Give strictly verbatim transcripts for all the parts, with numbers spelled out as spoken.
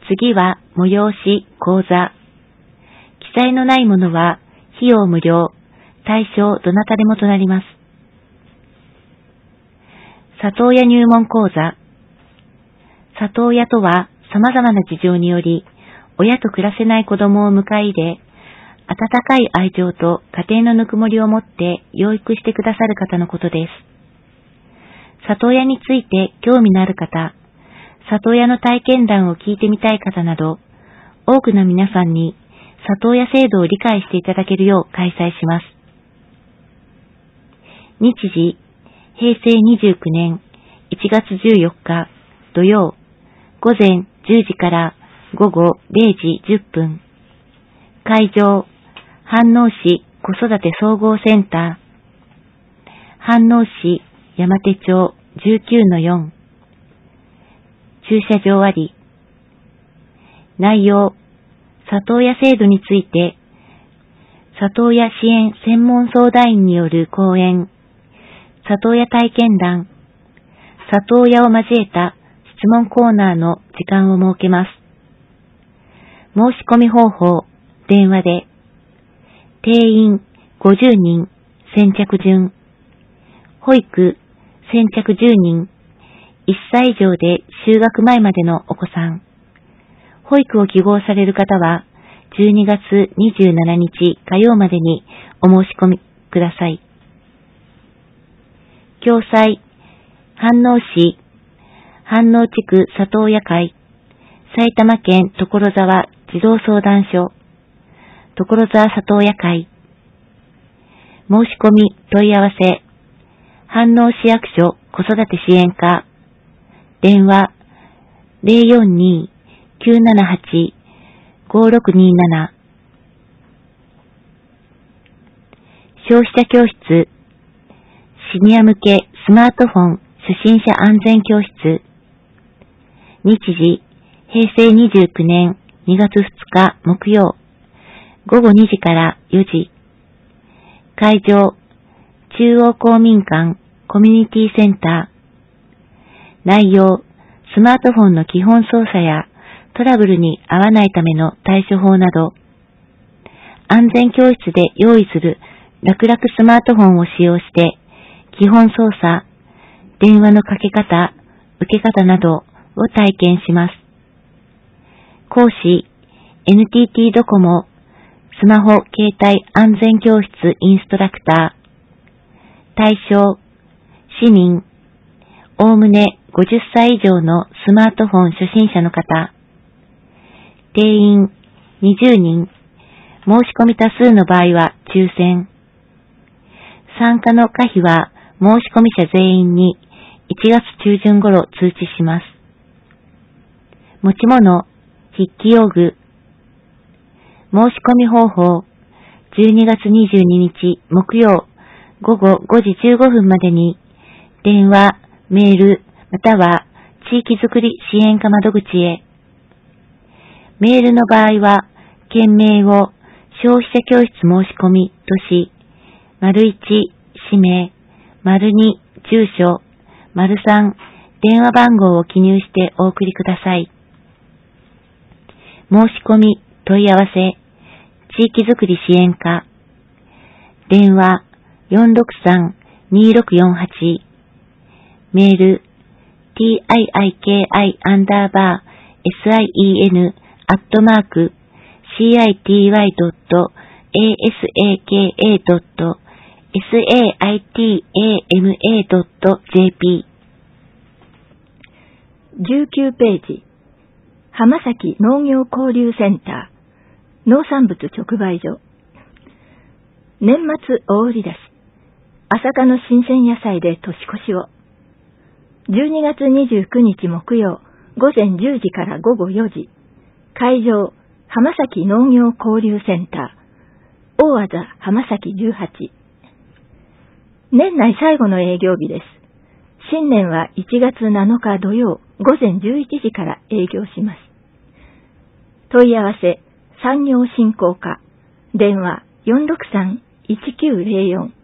次は催し、講座。記載のないものは費用無料、対象どなたでもとなります。里親入門講座。里親とは様々な事情により、親と暮らせない子供を迎え入れ、温かい愛情と家庭のぬくもりを持って養育してくださる方のことです。里親について興味のある方、里親の体験談を聞いてみたい方など、多くの皆さんに里親制度を理解していただけるよう開催します。日時、へいせいにじゅうきゅうねんいちがつじゅうよっか土曜、午前じゅうじから午後れいじじゅっぷん。会場、飯能市子育て総合センター、飯能市山手町 じゅうきゅうのよん。駐車場あり。内容、里親制度について、里親支援専門相談員による講演、里親体験談、里親を交えた質問コーナーの時間を設けます。申し込み方法、電話で、定員ごじゅうにん、先着順、保育、先着じゅうにん、いっさい以上で就学前までのお子さん、保育を希望される方は、じゅうにがつにじゅうしちにち火曜までにお申し込みください。共催、飯能市、飯能地区里親会、埼玉県所沢児童相談所、所沢里親会。申し込み問い合わせ、飯能市役所子育て支援課、電話 ゼロよんにーきゅうななはち ごろくにーなな。消費者教室、シニア向けスマートフォン初心者安全教室。日時、へいせいにじゅうきゅうねんにがつふつか木曜、ごごにじからよじ。会場、中央公民館コミュニティセンター。内容、スマートフォンの基本操作やトラブルに遭わないための対処法など、安全教室で用意する楽々スマートフォンを使用して、基本操作、電話のかけ方、受け方などを体験します。講師、エヌティーティー ドコモ、スマホ携帯安全教室インストラクター。対象、市民、おおむねごじゅっさい以上のスマートフォン初心者の方。定員にじゅうにん。申し込み多数の場合は抽選。参加の可否は申し込み者全員にいちがつ中旬頃通知します。持ち物、筆記用具。申し込み方法、じゅうにがつにじゅうににち木曜午後ごじじゅうごふんまでに電話、メールまたは地域づくり支援課窓口へ。メールの場合は件名を消費者教室申し込みとし、丸いち氏名、丸に住所、丸さん電話番号を記入してお送りください。申し込み問い合わせ、地域づくり支援課、電話 よんろくさんにーろくよんはち、メール ティーアイアイケーアイ アンダーバー エスアイイーエヌ アットマーク シーアイティーワイ ドット エーエスエーケーエー ドット エスエーアイティーエーエムエー ドット ジェーピー。じゅうきゅうページ、浜崎農業交流センター農産物直売所。年末大売り出し、朝霞の新鮮野菜で年越しを。じゅうにがつにじゅうくにち木曜、午前じゅうじから午後よじ。会場、浜崎農業交流センター、大字浜崎じゅうはち。年内最後の営業日です。新年はいちがつなのか土曜、午前じゅういちじから営業します。問い合わせ、産業振興課、電話 よんろくさんいちきゅうゼロよん。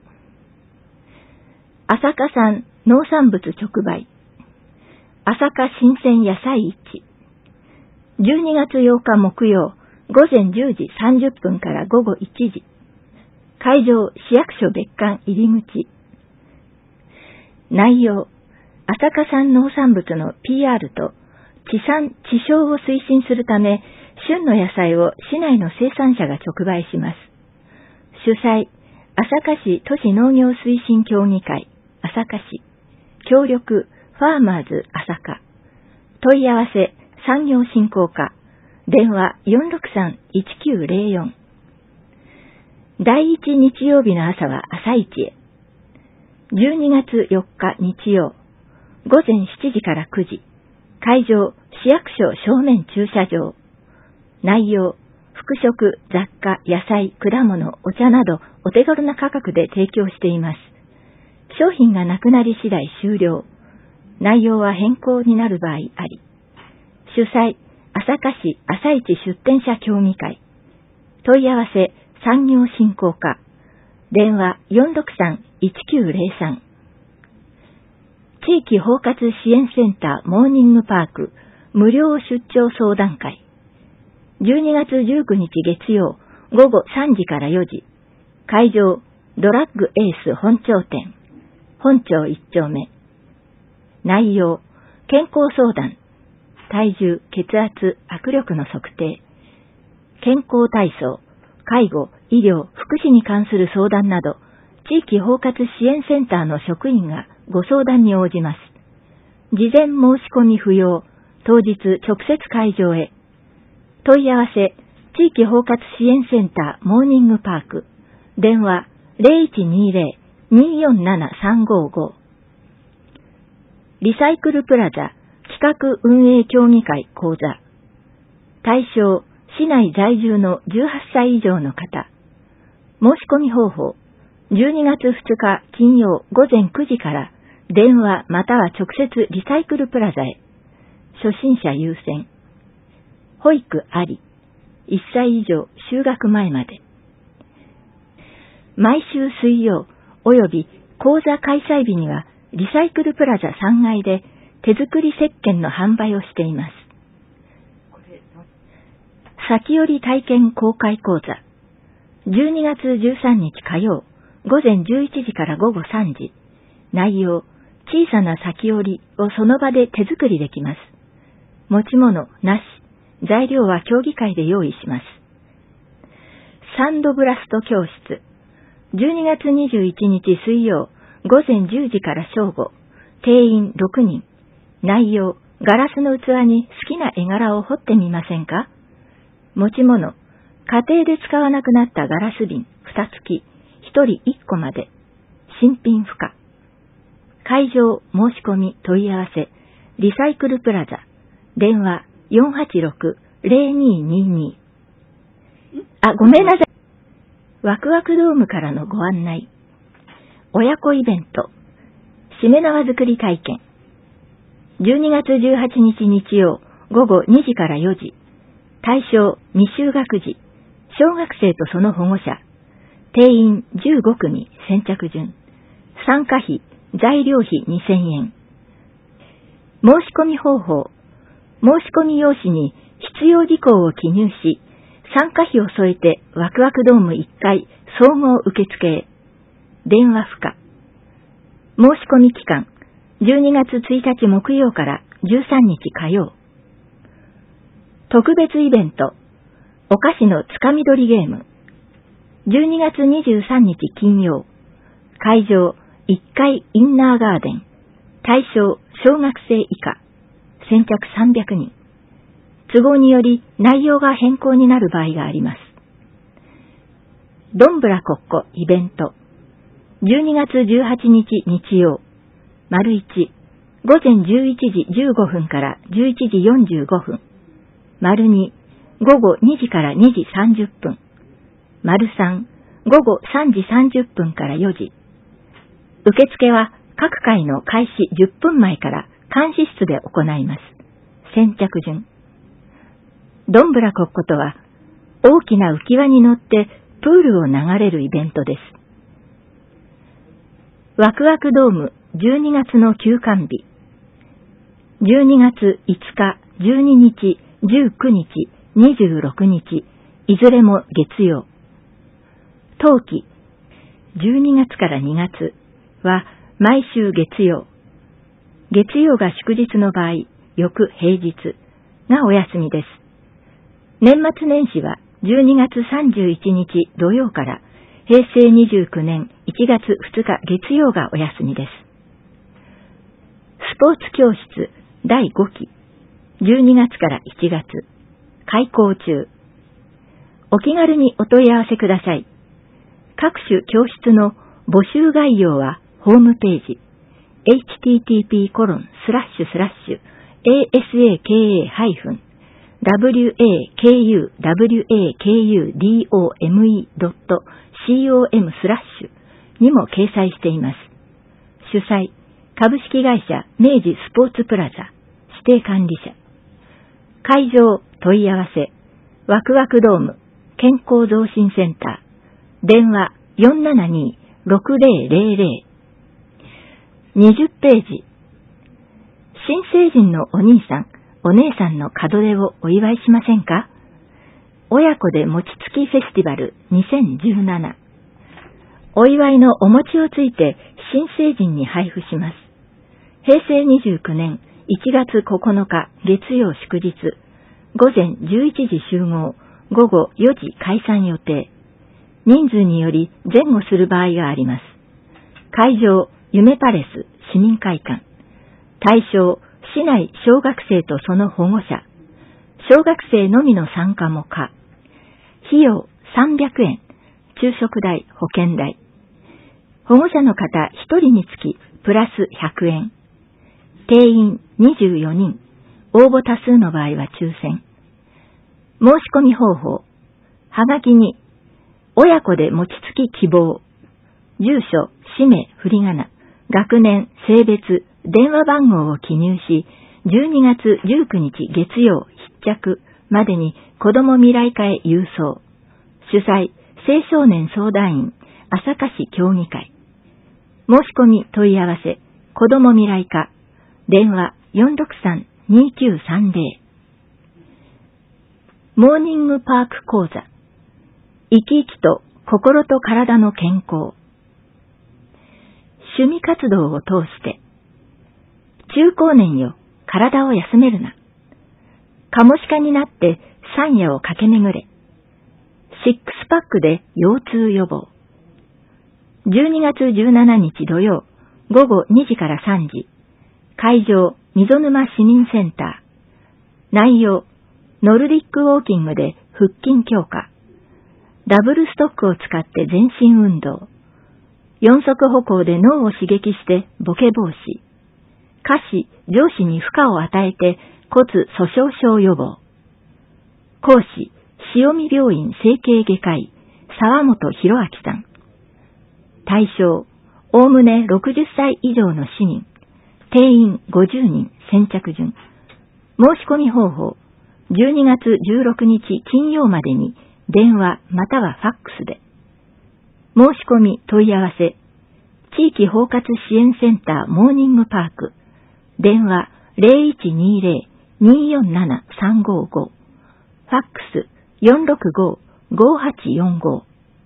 朝霞産農産物直売、朝霞新鮮野菜市。 じゅうにがつようか木曜、午前じゅうじさんじゅっぷんから午後いちじ。会場、市役所別館入り口。内容、朝霞産農産物の ピーアール と地産地消を推進するため、旬の野菜を市内の生産者が直売します。主催、朝霞市都市農業推進協議会、朝霞市。協力、ファーマーズ朝霞。問い合わせ、産業振興課。電話 よんろくさん いちきゅうゼロよん。第一日曜日の朝は朝市へ。じゅうにがつよっか日曜、午前しちじからくじ。会場、市役所正面駐車場。内容、服飾、雑貨、野菜、果物、お茶などお手頃な価格で提供しています。商品がなくなり次第終了。内容は変更になる場合あり。主催、朝霞市朝市出店者協議会。問い合わせ、産業振興課。電話 よんろくさん いちきゅうゼロさん。地域包括支援センターモーニングパーク無料出張相談会。じゅうにがつじゅうくにち月曜午後さんじからよじ。会場、ドラッグエース本町店。本町いっちょうめ。内容、健康相談。体重、血圧、握力の測定。健康体操、介護、医療、福祉に関する相談など、地域包括支援センターの職員がご相談に応じます。事前申し込み不要、当日直接会場へ。問い合わせ、地域包括支援センターモーニングパーク。電話 ゼロいちにゼロ にーよんなな さんごご。リサイクルプラザ企画運営協議会講座。対象、市内在住のじゅうはっさい以上の方。申し込み方法、じゅうにがつふつか金曜午前くじから電話または直接リサイクルプラザへ。初心者優先。保育あり。いっさい以上就学前まで。毎週水曜及び講座開催日にはリサイクルプラザさんがいで手作り石鹸の販売をしています。先より体験公開講座。じゅうにがつじゅうさんにち火曜、午前じゅういちじから午後さんじ。内容、小さな先折りをその場で手作りできます。持ち物なし、材料は協議会で用意します。サンドブラスト教室。じゅうにがつにじゅういちにち水曜、午前じゅうじから正午。定員ろくにん。内容、ガラスの器に好きな絵柄を彫ってみませんか？持ち物、家庭で使わなくなったガラス瓶ふたつき、ひとりいっこまで。新品不可。会場、申し込み、問い合わせ、リサイクルプラザ。電話 よんはちろく ゼロにーにーにー。あ、ごめんなさい。ワクワクドームからのご案内。親子イベント。しめ縄作り体験。じゅうにがつじゅうはちにち日曜、午後にじからよじ。対象、未就学児。小学生とその保護者。定員じゅうごくみ、先着順。参加費、材料費にせんえん。申し込み方法。申し込み用紙に必要事項を記入し、参加費を添えてワクワクドームいっかい総合受付へ。電話不可。申し込み期間、じゅうにがつついたち木曜からじゅうさんにち火曜。特別イベント、お菓子のつかみ取りゲーム。じゅうにがつにじゅうさんにち金曜。会場、いっかいインナーガーデン。対象、小学生以下。先着さんびゃくにん。都合により内容が変更になる場合があります。どんぶらこっこイベント。じゅうにがつじゅうはちにち日曜。丸いち、午前じゅういちじじゅうごふんからじゅういちじよんじゅうごふん。丸に、午後にじからにじさんじゅっぷん。丸さん、午後さんじさんじゅっぷんからよじ。受付は各回の開始じゅっぷんまえから監視室で行います。先着順。どんぶらこっことは、大きな浮き輪に乗ってプールを流れるイベントです。ワクワクドームじゅうにがつの休館日。じゅうにがついつか、じゅうににち、 じゅうくにち、にじゅうろくにち、いずれも月曜。冬季、じゅうにがつからにがつは毎週月曜。月曜が祝日の場合、翌平日がお休みです。年末年始はじゅうにがつさんじゅういちにち土曜からへいせいにじゅうきゅうねんいちがつふつか月曜がお休みです。スポーツ教室だいごき、じゅうにがつからいちがつ、開講中。お気軽にお問い合わせください。各種教室の募集概要はホームページ エイチティーティーピーコロンスラッシュスラッシュエーエスエーケーエーハイフンダブリューエーケーユーダブリューエーケーユーディーオーエムイードットコムスラッシュにも掲載しています。主催、株式会社明治スポーツプラザ、指定管理者。会場問い合わせ、ワクワクドーム、健康増進センター、電話 よんななにーろくぜろぜろぜろ。にじゅっページ。新成人のお兄さん、お姉さんの門出をお祝いしませんか？親子で餅つきフェスティバルにせんじゅうなな。お祝いのお餅をついて新成人に配布します。へいせいにじゅうきゅうねんいちがつここのか月曜祝日、ごぜんじゅういちじ集合、ごごよじ解散予定。人数により前後する場合があります。会場、夢パレス市民会館。対象、市内小学生とその保護者。小学生のみの参加も可。費用さんびゃくえん、昼食代、保険代。保護者の方ひとりにつきプラスひゃくえん。定員にじゅうよにん。応募多数の場合は抽選。申し込み方法。はがきに、親子で餅つき希望。住所、氏名、振り仮名、学年、性別、電話番号を記入し、じゅうにがつじゅうくにち月曜必着までに子ども未来課へ郵送。主催、青少年相談員、朝霞市協議会。申し込み問い合わせ、子ども未来課、電話 よんろくさんにきゅうさんぜろ。モーニングパーク講座。生き生きと心と体の健康。趣味活動を通して、中高年よ、体を休めるな。カモシカになって山野を駆け巡れ。シックスパックで腰痛予防。じゅうにがつじゅうしちにち土曜、ごごにじからさんじ。会場、溝沼市民センター。内容、ノルディックウォーキングで腹筋強化。ダブルストックを使って全身運動。四足歩行で脳を刺激してボケ防止。下肢、上肢に負荷を与えて骨粗鬆症予防。講師、塩見病院整形外科医、沢本博明さん。対象、おおむねろくじゅっさい以上の市民。定員ごじゅうにん、先着順。申し込み方法、じゅうにがつじゅうろくにち金曜までに電話またはファックスで。申し込み問い合わせ、地域包括支援センターモーニングパーク。電話 ゼロいちにゼロ にーよんなな さんごご。ファックス よんろくご ごはちよんご。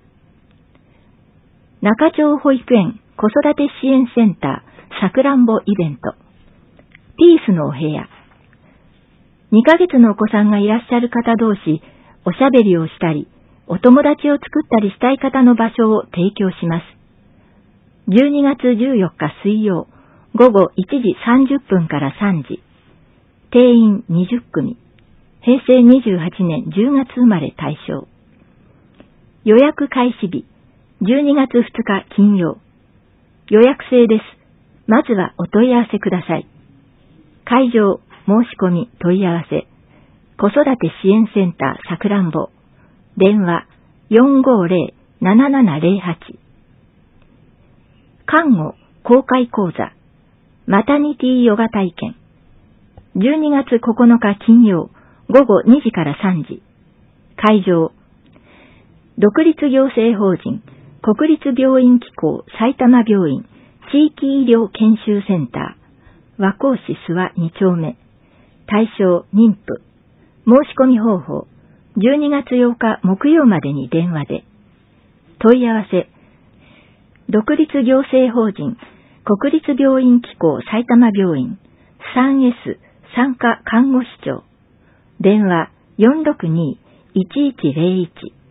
中町保育園子育て支援センターさくらんぼイベント。ピースのお部屋。にかげつのお子さんがいらっしゃる方同士、おしゃべりをしたり、お友達を作ったりしたい方の場所を提供します。じゅうにがつじゅうよっか水曜、ごごいちじさんじゅっぷんからさんじ。定員にじゅっくみ。へいせいにじゅうはちねんじゅうがつ生まれ対象。予約開始日、じゅうにがつふつか金曜。予約制です。まずはお問い合わせください。会場、申し込み、問い合わせ。子育て支援センターさくらんぼ。電話 よんごゼロ ななななゼロはち。看護公開講座。マタニティヨガ体験。じゅうにがつここのか金曜、ごごにじからさんじ。会場。独立行政法人、国立病院機構埼玉病院地域医療研修センター。和光市諏訪にちょうめ。対象妊婦。 申し込み方法、じゅうにがつようか木曜までに電話で。問い合わせ、独立行政法人国立病院機構埼玉病院 スリーエス 産科看護師長。電話 よんろくに いちいちゼロいち。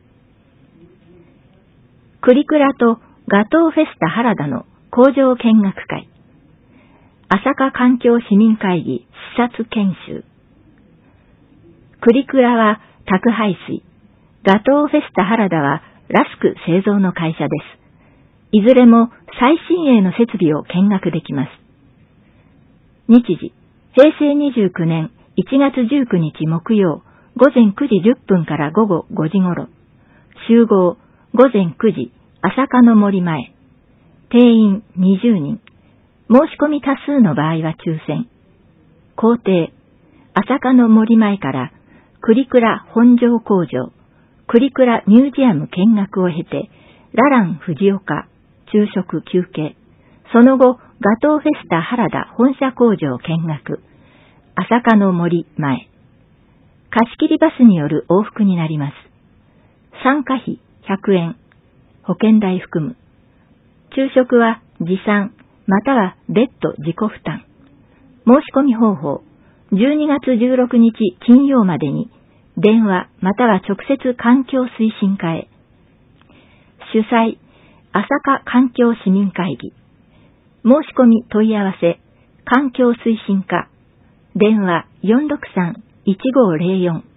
クリクラとガトーフェスタ原田の工場見学会。朝霞環境市民会議視察研修。クリクラは宅配水、ガトーフェスタ原田はラスク製造の会社です。いずれも最新鋭の設備を見学できます。日時、へいせいにじゅうきゅうねんいちがつじゅうくにち木曜、ごぜんくじじゅっぷんからごごごじ頃。集合、ごぜんくじ、朝霞の森前。定員にじゅうにん。申し込み多数の場合は抽選。工程、朝霞の森前からクリクラ本庄工場、クリクラミュージアム見学を経て、ララン藤岡、昼食休憩。その後、ガトーフェスタ原田本社工場見学。朝霞の森前。貸し切りバスによる往復になります。参加費ひゃくえん。保険代含む。昼食は持参、または別途自己負担。申し込み方法、じゅうにがつじゅうろくにち金曜までに、電話または直接環境推進課へ。主催、朝霞環境市民会議。申し込み問い合わせ、環境推進課。電話 よんろくさん いちごゼロよん。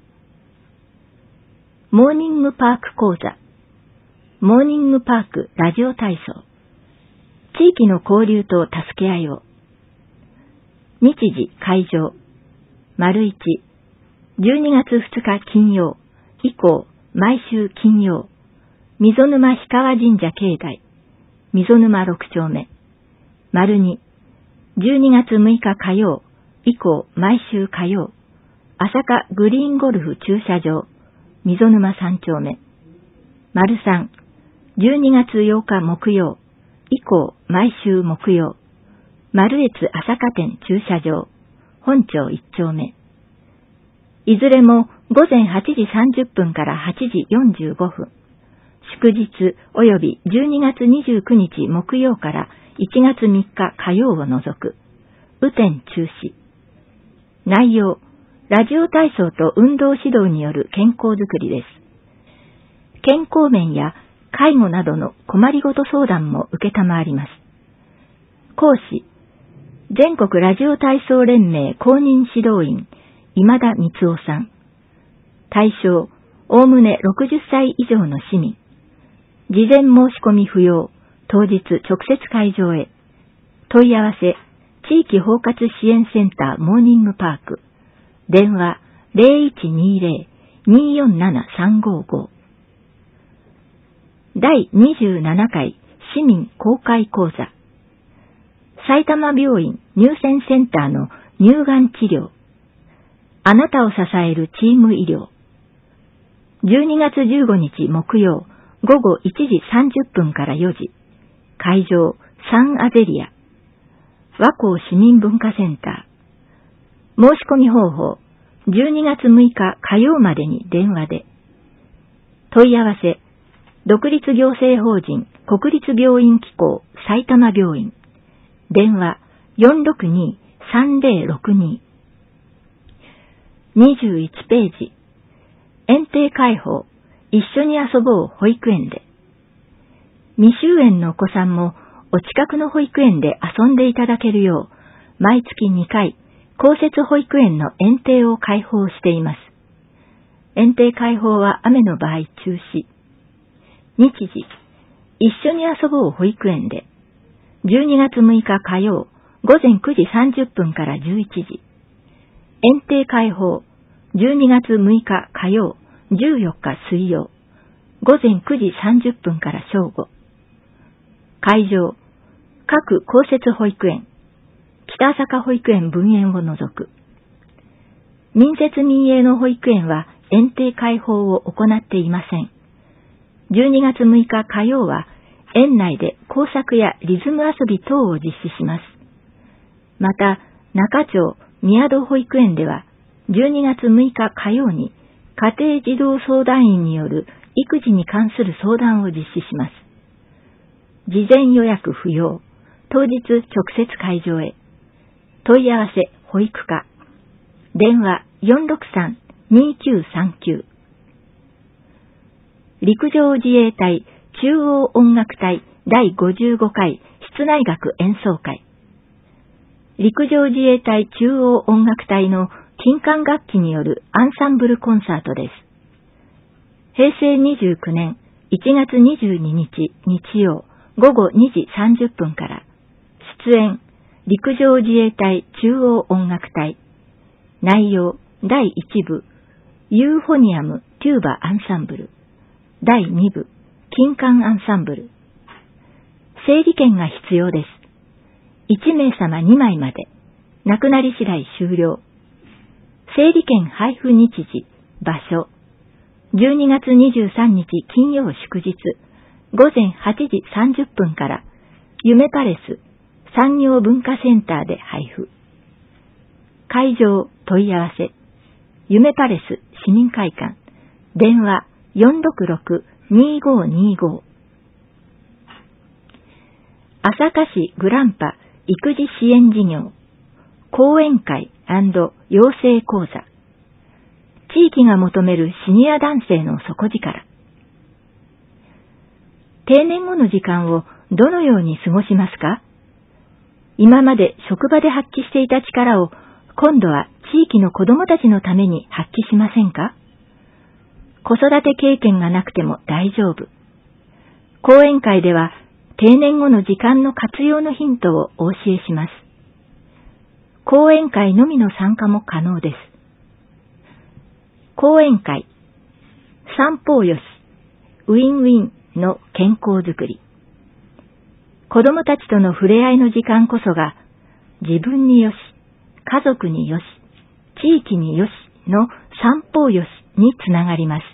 モーニングパーク講座。モーニングパークラジオ体操。地域の交流と助け合いを。日時会場。丸一。じゅうにがつふつか金曜。以降、毎週金曜。溝沼氷川神社境内。溝沼ろくちょうめ。丸二。じゅうにがつむいか火曜。以降、毎週火曜。朝霞グリーンゴルフ駐車場。溝沼さんちょうめ。丸三。じゅうにがつようか木曜。以降、毎週木曜。丸越朝霞店駐車場。本町いっちょうめ。いずれもごぜんはちじさんじゅっぷんからはちじよんじゅうごふん。祝日及びじゅうにがつにじゅうくにち木曜からいちがつみっか火曜を除く。雨天中止。内容、ラジオ体操と運動指導による健康づくりです。健康面や介護などの困りごと相談も受けたまわります。講師、全国ラジオ体操連盟公認指導員、今田光夫さん。対象、おおむねろくじゅっさい以上の市民。事前申し込み不要、当日直接会場へ。問い合わせ、地域包括支援センターモーニングパーク。電話 ゼロいちにゼロ にーよんなな さんごご。だいにじゅうななかい市民公開講座。埼玉病院乳腺センターの乳がん治療。あなたを支えるチーム医療。じゅうにがつじゅうごにち木曜、ごごいちじさんじゅっぷんからよじ。会場、サンアゼリア。和光市民文化センター。申し込み方法、じゅうにがつむいか火曜までに電話で。問い合わせ、独立行政法人国立病院機構埼玉病院。電話 よんろくに さんぜろろくに。にじゅういちページ。園庭開放、一緒に遊ぼう保育園で。未就園のお子さんもお近くの保育園で遊んでいただけるよう、毎月にかい、公設保育園の園庭を開放しています。園庭開放は雨の場合中止。日時、一緒に遊ぼう保育園で。じゅうにがつむいか火曜、ごぜんくじさんじゅっぷんからじゅういちじ。園庭開放、じゅうにがつむいか火曜、じゅうよっか水曜、ごぜんくじさんじゅっぷんから正午。会場、各公設保育園、北朝霞保育園分園を除く。民設民営の保育園は園庭開放を行っていません。じゅうにがつむいか火曜は、園内で工作やリズム遊び等を実施します。また、中町宮戸保育園では、 じゅうにがつむいか火曜に家庭児童相談員による育児に関する相談を実施します。事前予約不要。当日直接会場へ。問い合わせ保育課。電話 よんろくさん にきゅうさんきゅう。陸上自衛隊中央音楽隊だいごじゅうごかい室内楽演奏会。陸上自衛隊中央音楽隊の金管楽器によるアンサンブルコンサートです。へいせいにじゅうきゅうねんいちがつにじゅうににち日曜ごごにじさんじゅっぷんから。出演陸上自衛隊中央音楽隊。内容だいいちぶユーフォニアムテューバアンサンブル。だいにぶ金管アンサンブル。整理券が必要です。いちめいさまにまいまで。なくなり次第終了。整理券配布日時、場所。じゅうにがつにじゅうさんにち金曜祝日、ごぜんはちじさんじゅっぷんから、夢パレス産業文化センターで配布。会場問い合わせ。夢パレス市民会館。電話 よんろくろく にごにご。朝霞市グランパ育児支援事業。講演会&養成講座。地域が求めるシニア男性の底力。定年後の時間をどのように過ごしますか？今まで職場で発揮していた力を今度は地域の子どもたちのために発揮しませんか？子育て経験がなくても大丈夫。講演会では定年後の時間の活用のヒントをお教えします。講演会のみの参加も可能です。講演会、三方よし、ウィンウィンの健康づくり。子供たちとの触れ合いの時間こそが、自分によし、家族によし、地域によしの三方よしにつながります。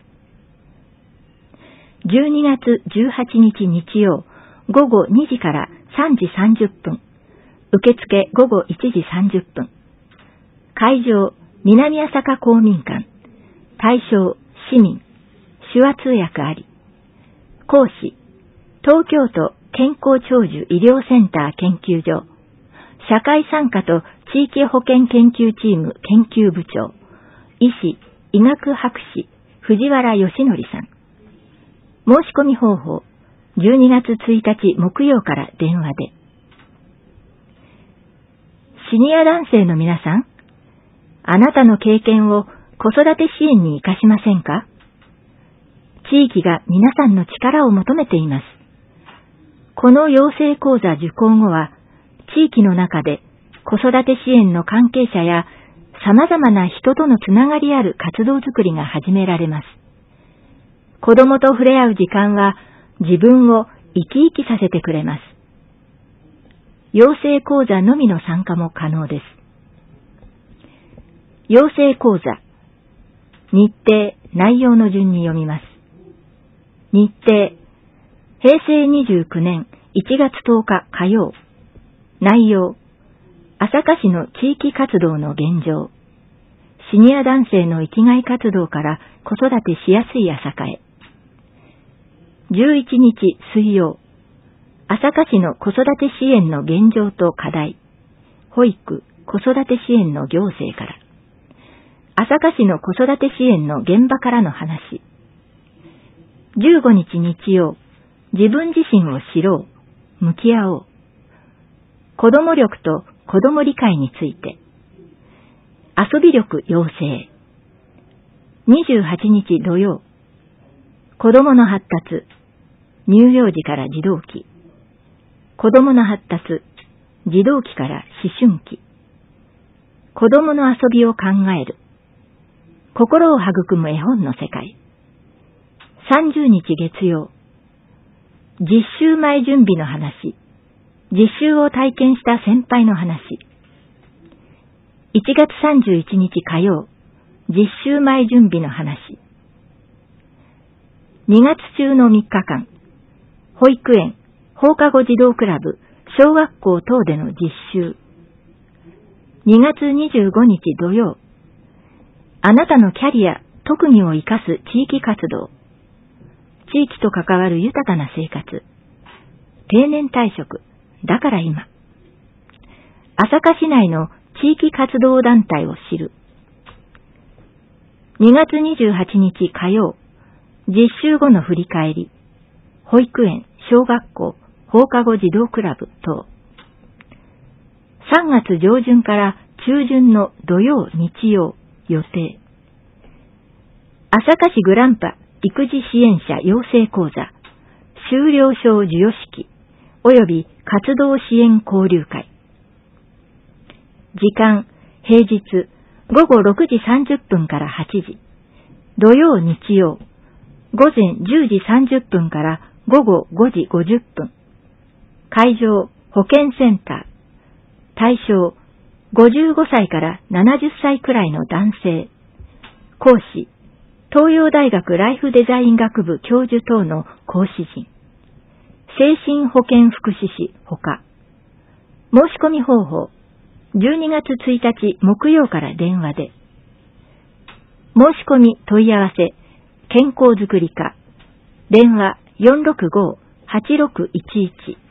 じゅうにがつじゅうはちにち日曜、ごごにじからさんじさんじゅっぷん。受付ごごいちじさんじゅっぷん。会場、南朝霞公民館。対象、市民。手話通訳あり。講師、東京都健康長寿医療センター研究所。社会参加と地域保健研究チーム研究部長。医師、医学博士、藤原義則さん。申し込み方法、じゅうにがつついたち木曜から電話で。シニア男性の皆さん、あなたの経験を子育て支援に活かしませんか？地域が皆さんの力を求めています。この養成講座受講後は、地域の中で子育て支援の関係者や様々な人とのつながりある活動づくりが始められます。子供と触れ合う時間は自分を生き生きさせてくれます。養成講座のみの参加も可能です。養成講座。日程、内容の順に読みます。日程。へいせいにじゅうきゅうねんいちがつとおか火曜。内容。朝霞市の地域活動の現状。シニア男性の生きがい活動から子育てしやすい朝霞へ。じゅういちにち水曜。朝霞市の子育て支援の現状と課題。保育、子育て支援の行政から。朝霞市の子育て支援の現場からの話。じゅうごにち日曜。自分自身を知ろう。向き合おう。子供力と子供理解について。遊び力養成。にじゅうはちにち土曜。子供の発達。乳幼児から児童期。子供の発達。児童期から思春期。子供の遊びを考える。心を育む絵本の世界。さんじゅうにち月曜。実習前準備の話。実習を体験した先輩の話。いちがつさんじゅういちにち火曜。実習前準備の話。にがつ中のみっかかん。保育園、放課後児童クラブ、小学校等での実習。にがつにじゅうごにち土曜。 あなたのキャリア、特技を生かす地域活動。地域と関わる豊かな生活。定年退職。だから今。朝霞市内の地域活動団体を知る。にがつにじゅうはちにち火曜、実習後の振り返り。保育園、小学校、放課後児童クラブ等。さんがつじょうじゅんから中旬の土曜、日曜、予定。朝霞市グランパ育児支援者養成講座、修了証授与式、及び活動支援交流会。時間、平日、ごごろくじさんじゅっぷんからはちじ。土曜、日曜、午前じゅうじさんじゅっぷんからごごごじごじゅっぷん。会場、保健センター。対象、ごじゅうごさいからななじゅっさいくらいの男性。講師、東洋大学ライフデザイン学部教授等の講師陣。精神保健福祉士ほか。申し込み方法、じゅうにがつついたち木曜から電話で。申し込み問い合わせ、健康づくり課。電話 よんろくご はちろくいちいち。